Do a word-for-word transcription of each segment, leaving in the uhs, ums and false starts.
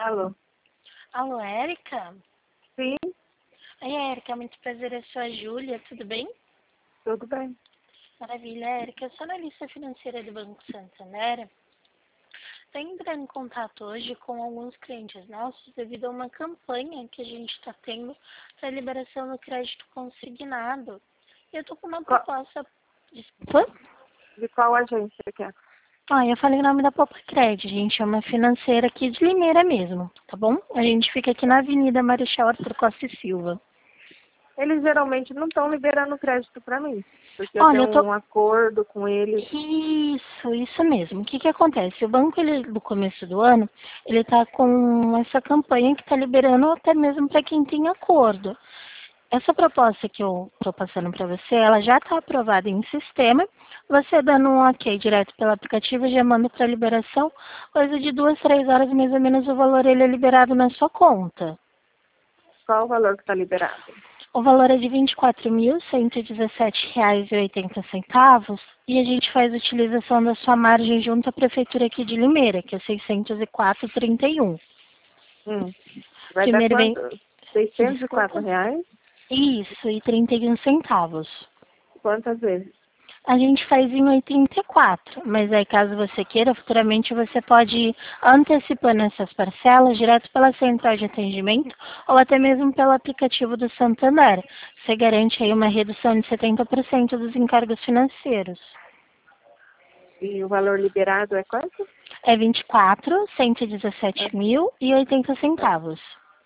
Alô? Alô, Érica? Sim, Oi, Érica, muito prazer, eu sou a Júlia, tudo bem? tudo bem. Maravilha, Érica, eu sou analista financeira do Banco Santander. Estou entrando em contato hoje com alguns clientes nossos devido a uma campanha que a gente está tendo para liberação do crédito consignado. E eu estou com uma Qual- proposta... Desculpa? De qual agência que é? Ah, eu falei o nome da Popa Cred, gente, é uma financeira aqui de Limeira mesmo, tá bom? A gente fica aqui na Avenida Marechal Arthur Costa e Silva. Eles geralmente não estão liberando crédito para mim, porque eu Olha, tenho eu tô... um acordo com eles. Isso, isso mesmo. O que que acontece? O banco, ele, no começo do ano, ele tá com essa campanha que está liberando até mesmo para quem tem acordo. Essa proposta que eu estou passando para você, ela já está aprovada em sistema. Você dando um ok direto pelo aplicativo, já manda para liberação. Coisa de duas, três horas, mais ou menos, o valor ele é liberado na sua conta. Qual o valor que está liberado? O valor é de vinte e quatro mil, cento e dezessete reais e oitenta centavos e a gente faz a utilização da sua margem junto à prefeitura aqui de Limeira, que é seiscentos e quatro vírgula trinta e um. Hum. Vai dar Primeiro vem... quanto? seiscentos e quatro Desculpa? reais? Isso, e trinta e um centavos. Quantas vezes? A gente faz em oitenta e quatro, mas aí caso você queira, futuramente você pode ir antecipando essas parcelas direto pela central de atendimento ou até mesmo pelo aplicativo do Santander. Você garante aí uma redução de setenta por cento dos encargos financeiros. E o valor liberado é quanto? É vinte e quatro, cento e dezessete Ah, mil e oitenta centavos.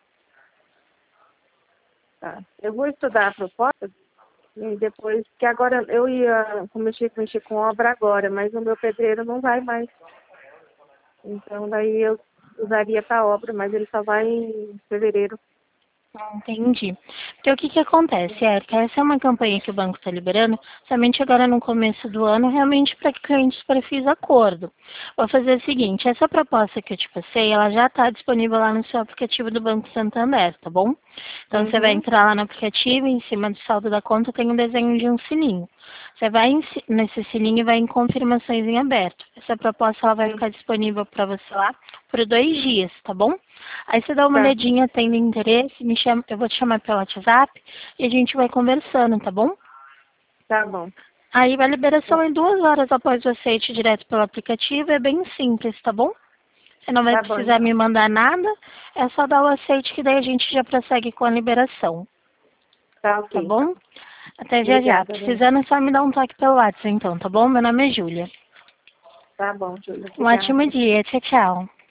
tá. Eu vou estudar a proposta e depois, que agora eu ia mexer, mexer com obra agora, mas o meu pedreiro não vai mais. Então daí eu usaria para obra, mas ele só vai em fevereiro. Ah, entendi. Porque o que que acontece, Érica? Essa é uma campanha que o banco está liberando somente agora no começo do ano, realmente para clientes para fins acordo. Vou fazer o seguinte, essa proposta que eu te passei, ela já está disponível lá no seu aplicativo do Banco Santander, tá bom? Então você vai Uhum. entrar lá no aplicativo, em cima do saldo da conta tem um desenho de um sininho. Você vai em si- nesse sininho e vai em confirmações em aberto. Essa proposta ela vai Hum. ficar disponível para você lá por dois dias, tá bom? Aí você dá uma Tá, olhadinha, tendo interesse, me chama, eu vou te chamar pelo WhatsApp e a gente vai conversando, tá bom? tá bom. Aí a liberação é duas horas após o aceite direto pelo aplicativo, é bem simples, tá bom? Você não vai Tá bom, precisar então. me mandar nada, é só dar o aceite que daí a gente já prossegue com a liberação, Tá tá ok, então. bom? Até já já. Obrigada, Dani. Precisando é só me dar um toque pelo WhatsApp então, tá bom? Meu nome é Júlia. Tá bom, Júlia. Um ótimo Obrigada. dia, tchau, tchau.